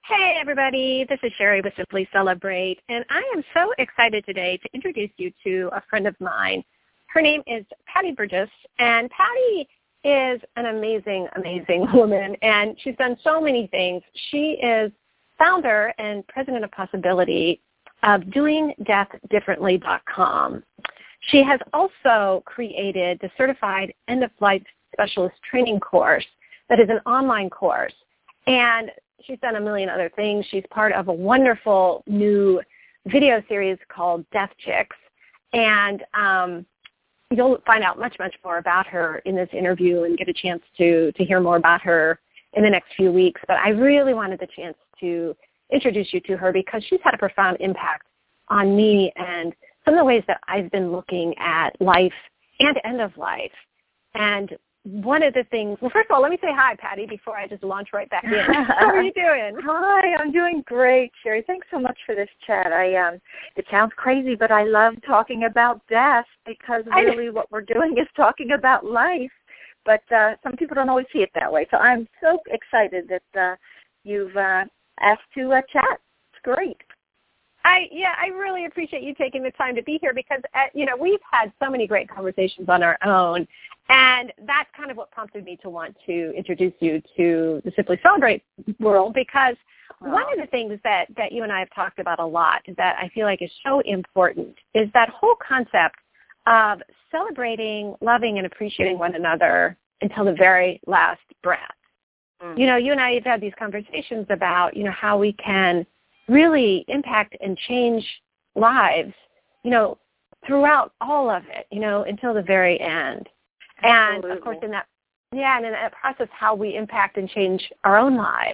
Hey, everybody. This is Sherry with Simply Celebrate, and I am so excited today to introduce you to a friend of mine. Her name is Patty Burgess, and Patty is an amazing, amazing woman, and she's done so many things. She is founder and president of Possibility of DoingDeathDifferently.com. She has also created the Certified End-of-Life Specialist Training course that is an online course, and she's done a million other things. She's part of a wonderful new video series called Death Chicks, and you'll find out much, much more about her in this interview and get a chance to hear more about her in the next few weeks. But I really wanted the chance to introduce you to her because she's had a profound impact on me and some of the ways that I've been looking at life and end of life. And one of the things, well, first of all, let me say hi, Patty, before I just launch right back in. How are you doing? Hi, I'm doing great, Sherry. Thanks so much for this chat. It sounds crazy, but I love talking about death because really what we're doing is talking about life. But some people don't always see it that way. So I'm so excited that you've asked to chat. It's great. I really appreciate you taking the time to be here because, we've had so many great conversations on our own, and that's kind of what prompted me to want to introduce you to the Simply Celebrate world because one of the things that you and I have talked about a lot that I feel like is so important is that whole concept of celebrating, loving, and appreciating one another until the very last breath. You and I have had these conversations about, how we can really impact and change lives, throughout all of it, until the very end. And Absolutely. Of course, in that process, how we impact and change our own lives.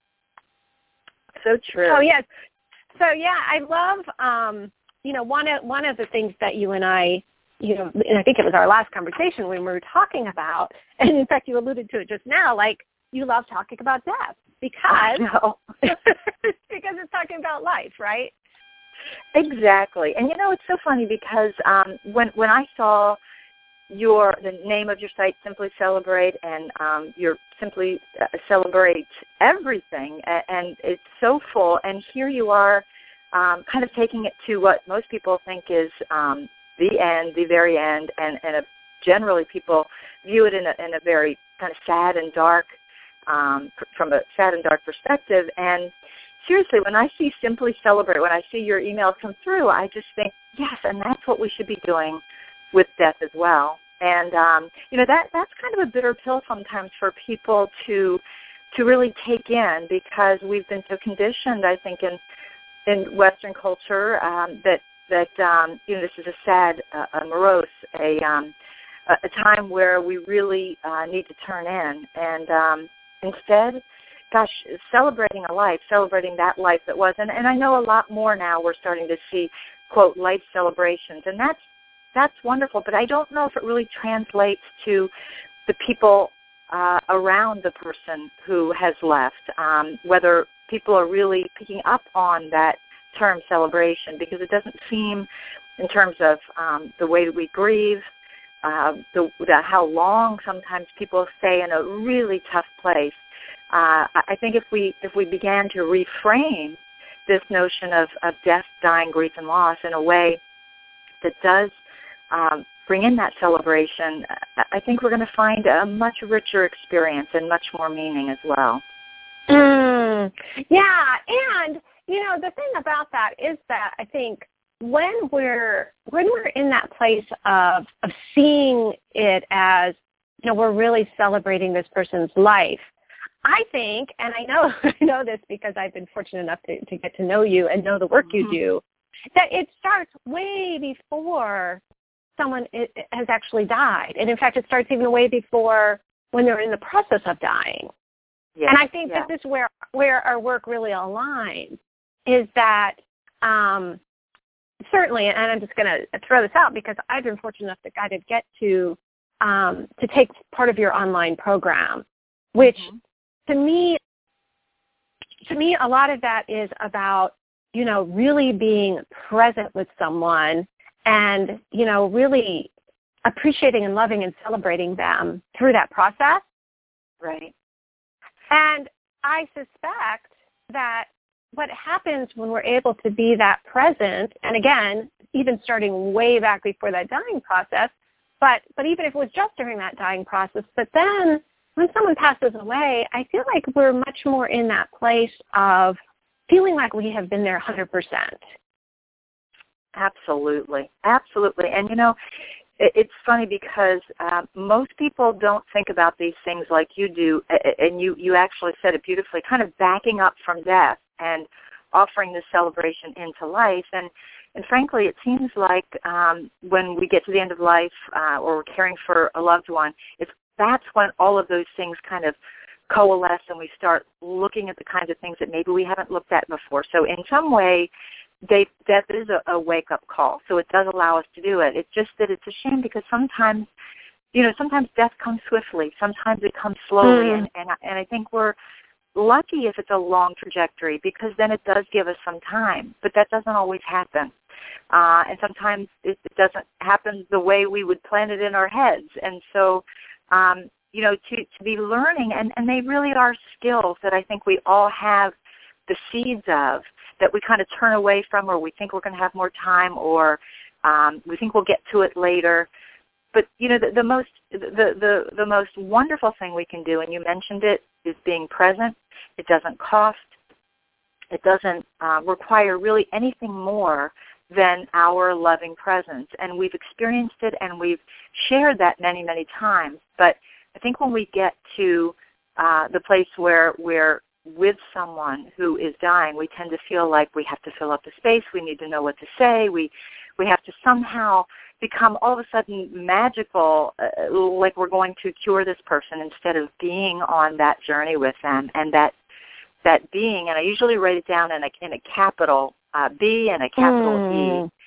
So true. Oh yes. So yeah, I love, one of the things that you and I, and I think it was our last conversation when we were talking about, and in fact, you alluded to it just now, like you love talking about death because because it's talking about life, right? Exactly. And it's so funny because when I saw the name of your site, Simply Celebrate, and your Simply Celebrate everything, and it's so full, and here you are kind of taking it to what most people think is the end, the very end, and generally people view it in a very kind of sad and dark, from a sad and dark perspective. And seriously, when I see Simply Celebrate, when I see your emails come through, I just think, yes, and that's what we should be doing with death as well. And, that's kind of a bitter pill sometimes for people to really take in because we've been so conditioned, I think, in Western culture that this is a sad, a morose, a time where we really need to turn in. And instead, gosh, celebrating a life, celebrating that life that was. And I know a lot more now we're starting to see, quote, life celebrations. And that's wonderful, but I don't know if it really translates to the people around the person who has left, whether people are really picking up on that term celebration, because it doesn't seem, in terms of the way that we grieve, how long sometimes people stay in a really tough place. I think if we began to reframe this notion of death, dying, grief, and loss in a way that does bring in that celebration, I think we're going to find a much richer experience and much more meaning as well. Yeah, and the thing about that is that I think when we're in that place of seeing it as, we're really celebrating this person's life, I think, and I know this because I've been fortunate enough to get to know you and know the work you do, that it starts way before someone has actually died. And in fact, it starts even way before when they're in the process of dying. Yes, and I think that this is where our work really aligns, is that certainly, and I'm just going to throw this out because I've been fortunate enough to kind of get to take part of your online program, which to me, a lot of that is about, really being present with someone and, really appreciating and loving and celebrating them through that process. Right. And I suspect that what happens when we're able to be that present, and again, even starting way back before that dying process, but even if it was just during that dying process, but then when someone passes away, I feel like we're much more in that place of feeling like we have been there 100%. Absolutely. Absolutely. And, you know, it's funny because most people don't think about these things like you do, and you actually said it beautifully, kind of backing up from death and offering this celebration into life. And frankly, it seems like when we get to the end of life or we're caring for a loved one, that's when all of those things kind of coalesce and we start looking at the kinds of things that maybe we haven't looked at before. So in some way, death is a wake-up call, so it does allow us to do it. It's just that it's a shame because sometimes death comes swiftly, sometimes it comes slowly, and I think we're lucky if it's a long trajectory because then it does give us some time, but that doesn't always happen. And sometimes it doesn't happen the way we would plan it in our heads. And so, you know, to be learning, and they really are skills that I think we all have the seeds of, that we kind of turn away from, or we think we're going to have more time, or we think we'll get to it later. But you know, the most wonderful thing we can do, and you mentioned it, is being present. It doesn't cost. It doesn't require really anything more than our loving presence. And we've experienced it, and we've shared that many, many times. But I think when we get to the place where we're with someone who is dying, we tend to feel like we have to fill up the space. We need to know what to say. We have to somehow become all of a sudden magical, like we're going to cure this person, instead of being on that journey with them. And that being, and I usually write it down in a capital B and a capital E,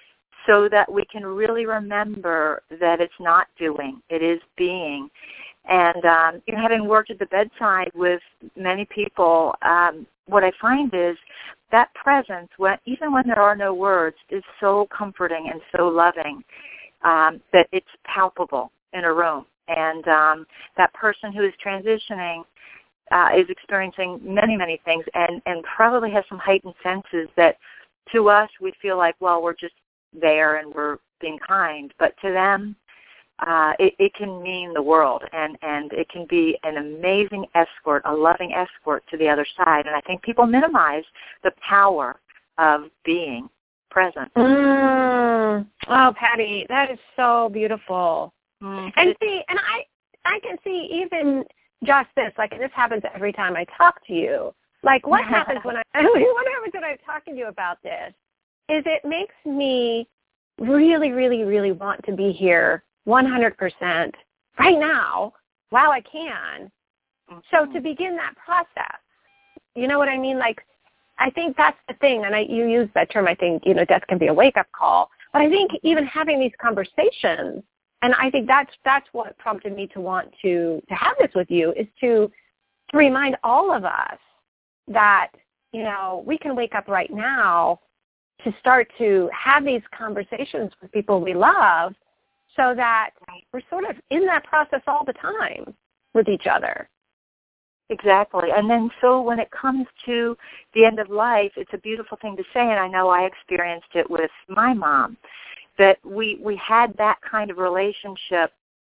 so that we can really remember that it's not doing, it is being. And you know, having worked at the bedside with many people, what I find is that presence, even when there are no words, is so comforting and so loving that it's palpable in a room. And that person who is transitioning is experiencing many, many things, and probably has some heightened senses that to us we feel like, well, we're just there and we're being kind. But to them, it can mean the world, and it can be an amazing escort, a loving escort to the other side. And I think people minimize the power of being present. Oh, Patty, that is so beautiful. And see, and I can see even just this, like this happens every time I talk to you. Like what happens when I'm talking to you about this is it makes me really, really, really want to be here 100% right now while I can. So to begin that process, you know what I mean? Like, I think that's the thing, and you use that term, I think, you know, death can be a wake-up call. But I think even having these conversations, and I think that's what prompted me to want to have this with you, is to remind all of us that, you know, we can wake up right now to start to have these conversations with people we love, so that we're sort of in that process all the time with each other. Exactly. And then so when it comes to the end of life, it's a beautiful thing to say, and I know I experienced it with my mom, that we had that kind of relationship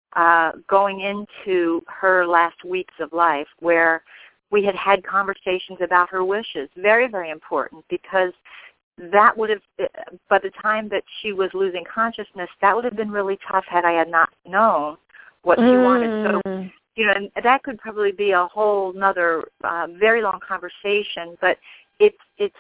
going into her last weeks of life, where we had conversations about her wishes. Very, very important, because that would have, by the time that she was losing consciousness, that would have been really tough had I had not known what she wanted. So, you know, and that could probably be a whole nother very long conversation, but it's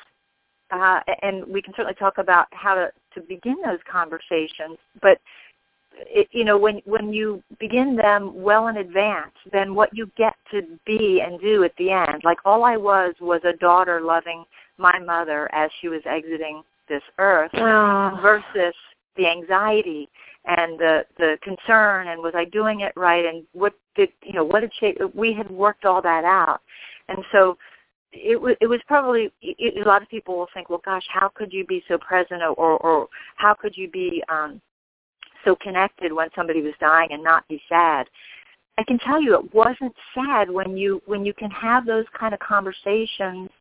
and we can certainly talk about how to begin those conversations. But you know, when you begin them well in advance, then what you get to be and do at the end, like all I was a daughter loving my mother as she was exiting this earth, versus the anxiety and the concern, and was I doing it right, and what did she, we had worked all that out. And so it was probably, a lot of people will think, well, gosh, how could you be so present, or how could you be so connected when somebody was dying and not be sad? I can tell you it wasn't sad when you can have those kind of conversations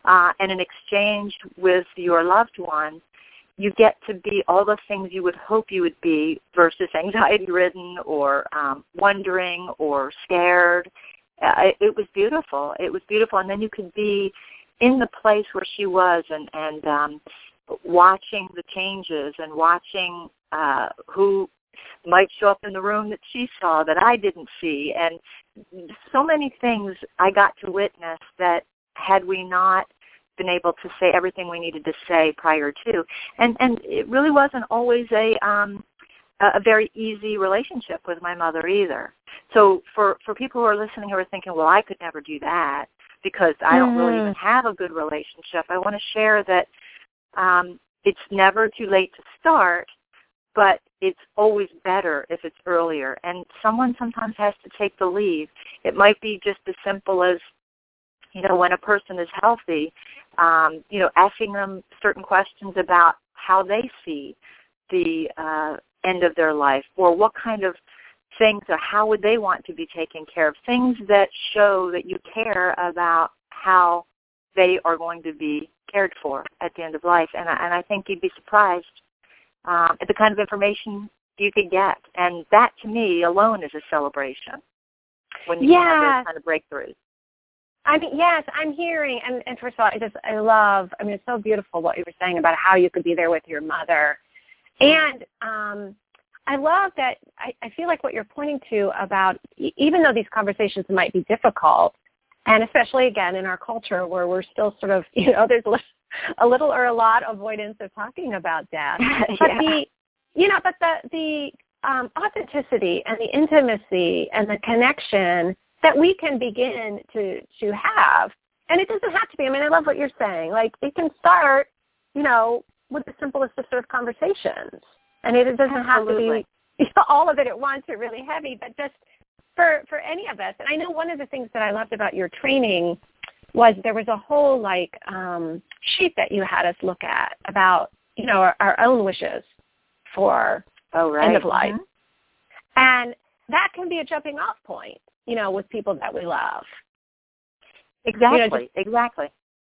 and in exchange with your loved one, you get to be all the things you would hope you would be versus anxiety-ridden or wondering or scared. It was beautiful. It was beautiful. And then you could be in the place where she was and watching the changes and watching who might show up in the room that she saw that I didn't see. And so many things I got to witness that had we not been able to say everything we needed to say prior to. And it really wasn't always a very easy relationship with my mother either. So for people who are listening who are thinking, well, I could never do that because I don't really even have a good relationship, I want to share that it's never too late to start, but it's always better if it's earlier. And someone sometimes has to take the lead. It might be just as simple as, when a person is healthy, asking them certain questions about how they see the end of their life, or what kind of things or how would they want to be taken care of, things that show that you care about how they are going to be cared for at the end of life. And I think you'd be surprised at the kind of information you could get. And that, to me, alone is a celebration when you have those kind of breakthroughs. I mean, yes, I'm hearing, and first of all, it's so beautiful what you were saying about how you could be there with your mother. And I love that, I feel like what you're pointing to about, even though these conversations might be difficult, and especially, again, in our culture where we're still sort of, there's a little or a lot avoidance of talking about death. But the authenticity and the intimacy and the connection that we can begin to have. And it doesn't have to be, I love what you're saying. Like, it can start, with the simplest of sort of conversations. And it doesn't have to be all of it at once or really heavy, but just for any of us. And I know one of the things that I loved about your training was there was a whole, sheet that you had us look at about, our own wishes for end of life. Mm-hmm. And that can be a jumping off point, with people that we love. Exactly. Exactly.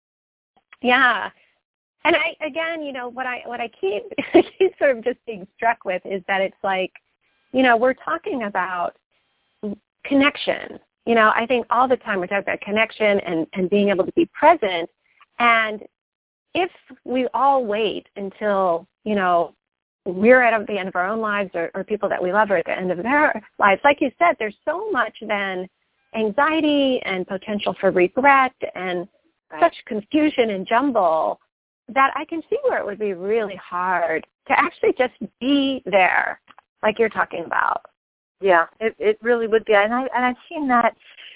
Yeah. And what I keep sort of just being struck with is that it's like, we're talking about connection. I think all the time we're talking about connection and being able to be present. And if we all wait until, we're at the end of our own lives or people that we love are at the end of their lives, like you said, there's so much then anxiety and potential for regret and such confusion and jumble that I can see where it would be really hard to actually just be there, like you're talking about. Yeah, it really would be. And I've seen that,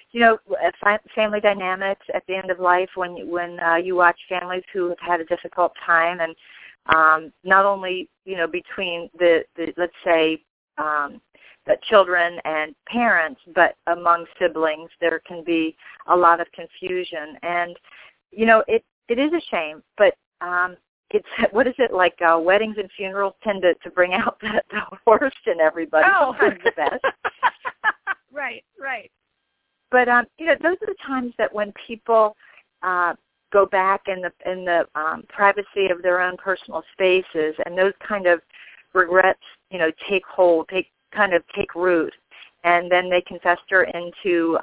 family dynamics at the end of life when you watch families who have had a difficult time, and not only, between the let's say, the children and parents, but among siblings, there can be a lot of confusion. And, it is a shame, but it's, what is it, like weddings and funerals tend to bring out the worst in everybody. Oh. Sometimes the best. Right. But, those are the times that when people go back in the privacy of their own personal spaces, and those kind of regrets, take root, and then they can fester into,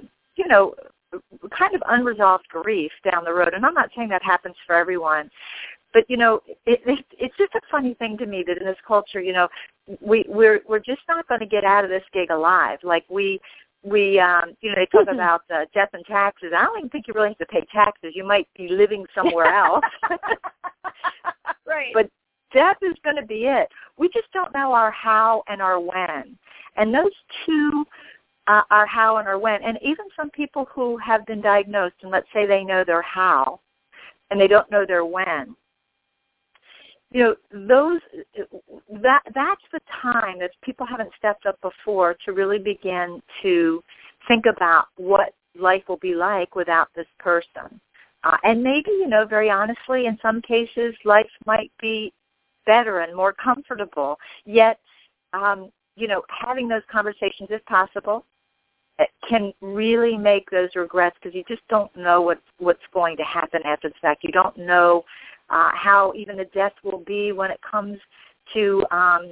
kind of unresolved grief down the road. And I'm not saying that happens for everyone, but it's just a funny thing to me that in this culture, we're just not going to get out of this gig alive. Like they talk about death and taxes. I don't even think you really have to pay taxes. You might be living somewhere else. Right. But death is going to be it. We just don't know our how and our when. And those two, our how and our when, and even some people who have been diagnosed, and let's say they know their how, and they don't know their when, that's the time that people haven't stepped up before to really begin to think about what life will be like without this person. And maybe, very honestly, in some cases, life might be better and more comfortable. Yet, having those conversations is possible. can really make those regrets, because you just don't know what's going to happen after the fact. You don't know how even the death will be when it comes to,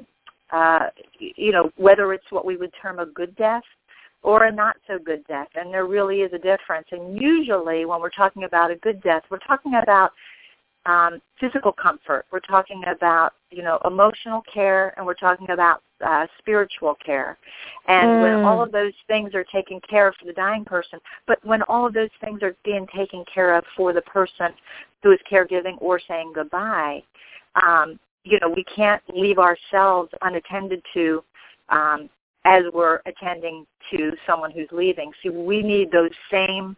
whether it's what we would term a good death or a not-so-good death, and there really is a difference. And usually when we're talking about a good death, we're talking about physical comfort. We're talking about, emotional care, and we're talking about spiritual care. And when all of those things are taken care of for the dying person, but when all of those things are being taken care of for the person who is caregiving or saying goodbye, we can't leave ourselves unattended to as we're attending to someone who's leaving. So we need those same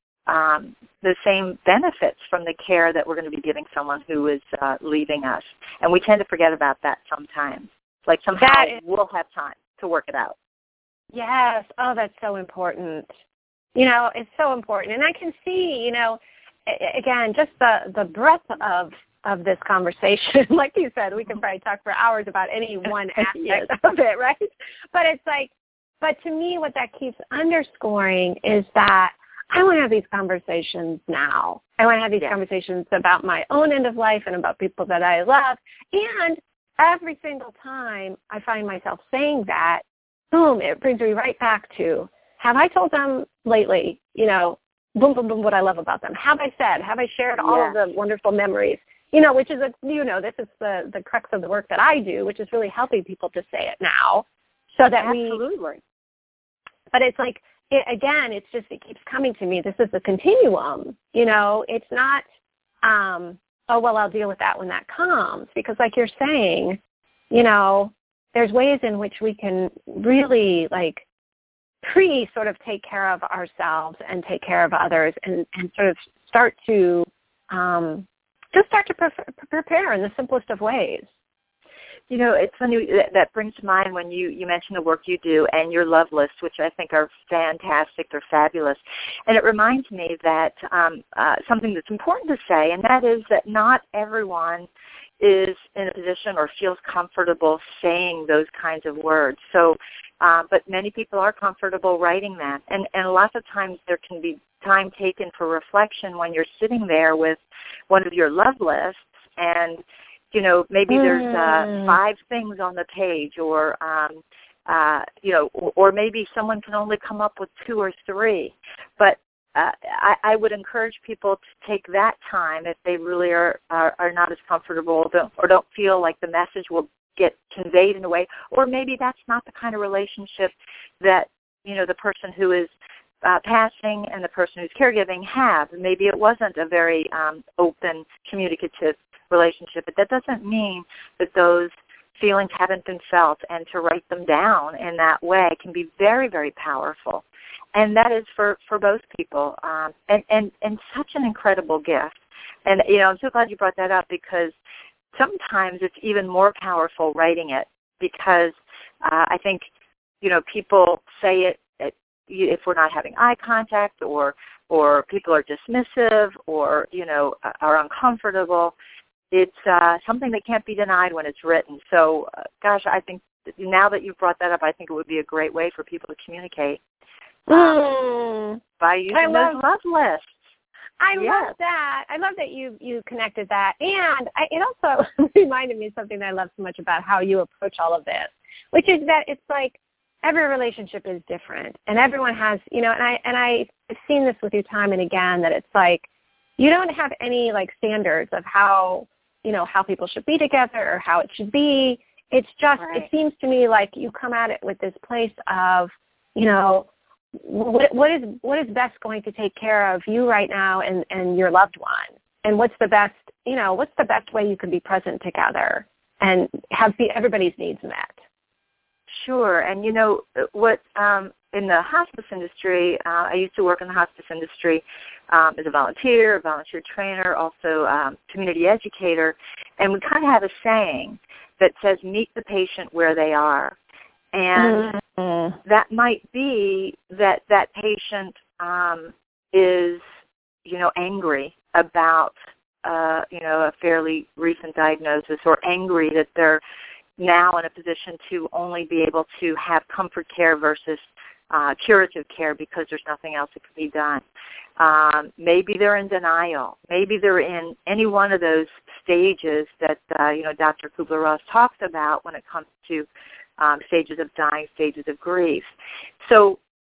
benefits from the care that we're going to be giving someone who is leaving us. And we tend to forget about that sometimes. Like somehow we'll have time to work it out. Yes. Oh, that's so important. It's so important. And I can see, again, just the breadth of this conversation. Like you said, we can probably talk for hours about any one aspect of it, right? But to me, what that keeps underscoring is that I want to have these conversations now. I want to have these conversations about my own end of life and about people that I love. And every single time I find myself saying that, boom, it brings me right back to, have I told them lately, boom, boom, boom, what I love about them? Have I shared all of the wonderful memories? Which is, this is the crux of the work that I do, which is really helping people to say it now so that Absolutely. But it's like, it keeps coming to me. This is a continuum, It's not, I'll deal with that when that comes. Because like you're saying, there's ways in which we can really sort of take care of ourselves and take care of others and sort of start to prepare in the simplest of ways. It's funny that brings to mind when you mention the work you do and your love lists, which I think are fantastic. They're fabulous. And it reminds me that something that's important to say, and that is that not everyone is in a position or feels comfortable saying those kinds of words. So, but many people are comfortable writing that. And lots of times there can be time taken for reflection when you're sitting there with one of your love lists and maybe there's 5 things on the page, or or maybe someone can only come up with 2 or 3. But I would encourage people to take that time if they really are not as comfortable or don't feel like the message will get conveyed in a way, or maybe that's not the kind of relationship that the person who is passing and the person who's caregiving have. Maybe it wasn't a very open, communicative relationship, but that doesn't mean that those feelings haven't been felt, and to write them down in that way can be very, very powerful. And that is for both people, and such an incredible gift. And, I'm so glad you brought that up, because sometimes it's even more powerful writing it, because I think, people say it if we're not having eye contact, or people are dismissive, or, are uncomfortable. It's something that can't be denied when it's written. So, I think now that you've brought that up, I think it would be a great way for people to communicate by using those love lists. I love that. I love that you connected that. And it also reminded me of something that I love so much about how you approach all of this, which is that it's like every relationship is different. And everyone has, and I've seen this with you time and again, that it's like you don't have any standards of how people should be together or how it should be. It's just, It seems to me like you come at it with this place of, what is best going to take care of you right now and your loved one, and what's the best way you can be present together and have everybody's needs met. Sure. And what in the hospice industry, I used to work in the hospice industry as a volunteer trainer, also community educator, and we kind of have a saying that says, meet the patient where they are. And that might be that patient is, angry about, a fairly recent diagnosis, or angry that they're now in a position to only be able to have comfort care versus curative care because there's nothing else that can be done. Maybe they're in denial. Maybe they're in any one of those stages that Dr. Kubler-Ross talks about when it comes to stages of dying, stages of grief. So,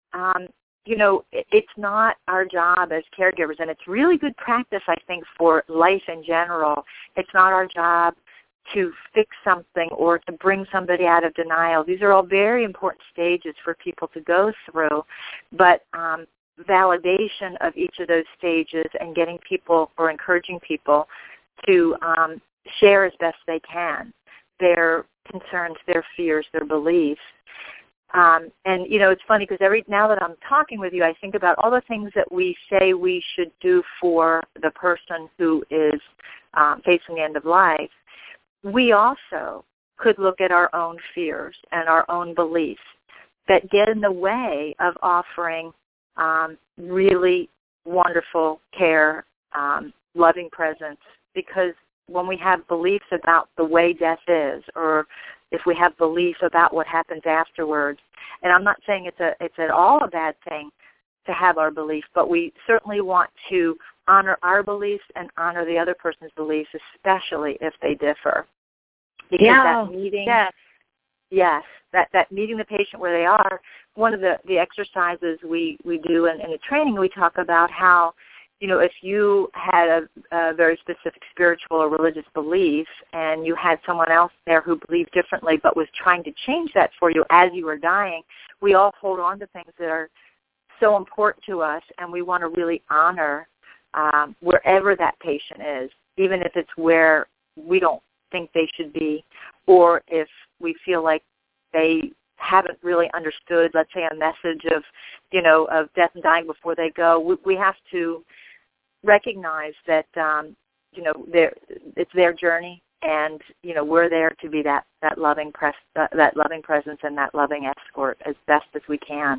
it's not our job as caregivers, and it's really good practice, I think, for life in general. It's not our job to fix something or to bring somebody out of denial. These are all very important stages for people to go through, but validation of each of those stages and getting people or encouraging people to share as best they can their concerns, their fears, their beliefs. It's funny because now that I'm talking with you, I think about all the things that we say we should do for the person who is facing the end of life. We also could look at our own fears and our own beliefs that get in the way of offering really wonderful care, loving presence, because when we have beliefs about the way death is, or if we have beliefs about what happens afterwards, and I'm not saying it's at all a bad thing to have our beliefs, but we certainly want to honor our beliefs and honor the other person's beliefs, especially if they differ. Because that meeting, that meeting the patient where they are, one of the exercises we do in the training, we talk about how, if you had a very specific spiritual or religious belief and you had someone else there who believed differently but was trying to change that for you as you were dying, we all hold on to things that are so important to us, and we want to really honor wherever that patient is, even if it's where we don't think they should be, or if we feel like they haven't really understood, let's say, a message of death and dying before they go. We have to recognize that it's their journey, and we're there to be that loving presence and that loving escort as best as we can.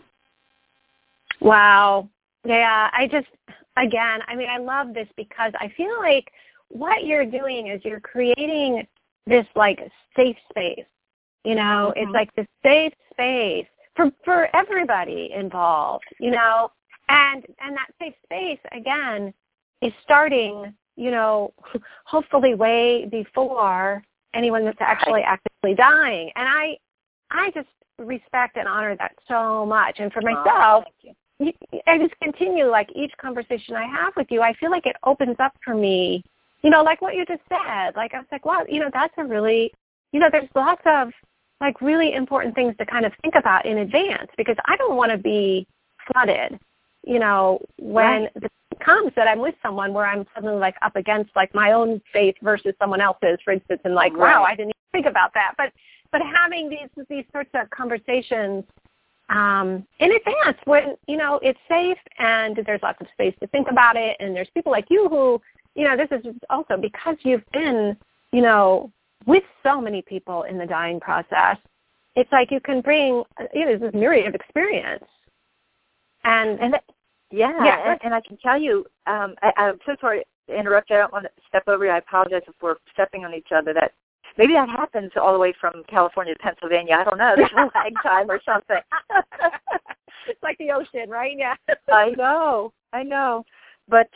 Wow. Yeah, I love this because I feel like what you're doing is you're creating this safe space. Mm-hmm. It's like this safe space for everybody involved, and that safe space, again, is starting, hopefully way before anyone that's actually actively dying. And I just respect and honor that so much. And for myself, I just continue, each conversation I have with you, I feel like it opens up for me, like what you just said. I was like, wow, that's a really, there's lots of, really important things to kind of think about in advance, because I don't want to be flooded, when the time comes that I'm with someone where I'm suddenly up against my own faith versus someone else's, for instance, and wow, I didn't even think about that. But having these sorts of conversations in advance when, it's safe and there's lots of space to think about it, and there's people like you who, this is also because you've been, with so many people in the dying process, it's you can bring, this myriad of experience. And I can tell you, I'm so sorry to interrupt you. I don't want to step over you. I apologize if we're stepping on each other. That maybe that happens all the way from California to Pennsylvania. I don't know. There's a lag time or something. It's like the ocean, right? Yeah. I know. But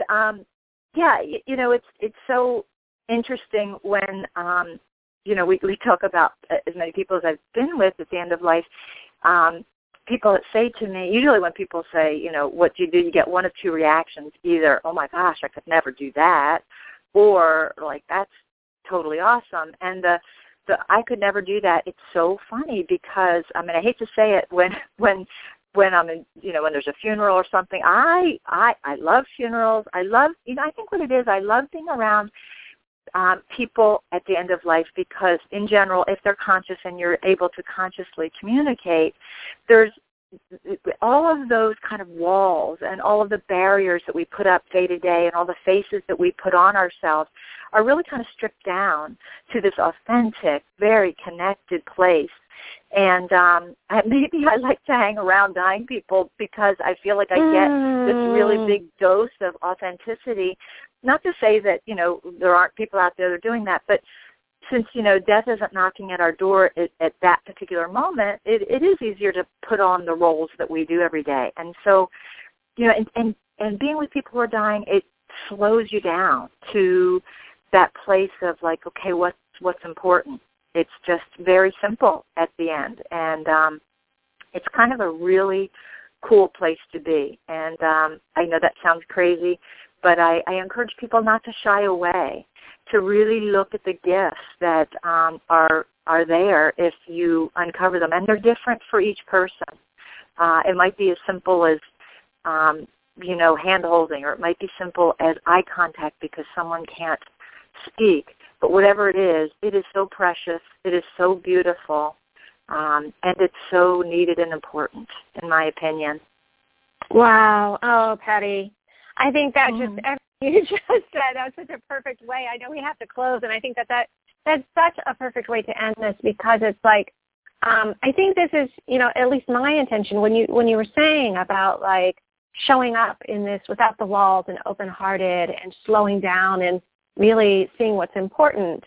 it's so interesting when we talk about, as many people as I've been with at the end of life, people that say to me, usually when people say, what do, you get one of two reactions. Either, oh my gosh, I could never do that, or that's totally awesome. And the I could never do that, it's so funny because, I hate to say it, when I'm in, when there's a funeral or something, I love funerals. I love, I think what it is, I love being around people at the end of life, because in general, if they're conscious and you're able to consciously communicate, there's all of those kind of walls and all of the barriers that we put up day to day and all the faces that we put on ourselves are really kind of stripped down to this authentic, very connected place. And maybe I like to hang around dying people because I feel like I get this really big dose of authenticity. Not to say that, there aren't people out there that are doing that, but since, death isn't knocking at our door at that particular moment, it is easier to put on the roles that we do every day. And so, and being with people who are dying, it slows you down to that place of like, okay, what's important? It's just very simple at the end. And it's kind of a really cool place to be. And I know that sounds crazy, but I encourage people not to shy away, to really look at the gifts that are there if you uncover them. And they're different for each person. It might be as simple as, hand-holding, or it might be simple as eye contact because someone can't speak. But whatever it is so precious. It is so beautiful. And it's so needed and important, in my opinion. Wow. Oh, Patty, I think that just everything you just said, that was such a perfect way. I know we have to close, and I think that's such a perfect way to end this, because it's like, I think this is, at least my intention when you were saying about like showing up in this without the walls and open-hearted and slowing down and really seeing what's important.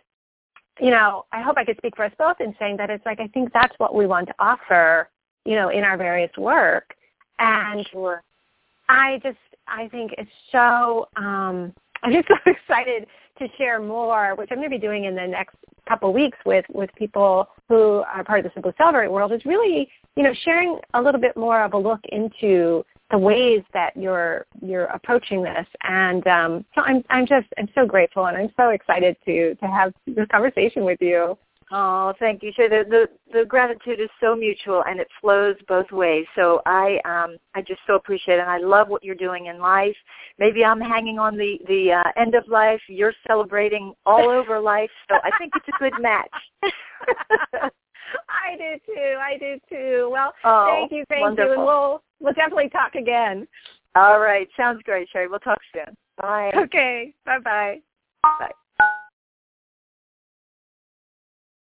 I hope I could speak for us both in saying that it's like, I think that's what we want to offer, in our various work. And sure. I think it's so, I'm just so excited to share more, which I'm going to be doing in the next couple of weeks with people who are part of the Simply Celebrate world, is really, sharing a little bit more of a look into the ways that you're approaching this. And so I'm so grateful, and I'm so excited to have this conversation with you. Oh, thank you. So the gratitude is so mutual, and it flows both ways. So I just so appreciate it, and I love what you're doing in life. Maybe I'm hanging on the end of life. You're celebrating all over life. So I think it's a good match. I do too. Well, thank you, wonderful. and we'll definitely talk again. All right, sounds great, Sherry. We'll talk soon. Bye. Okay, bye-bye. Bye.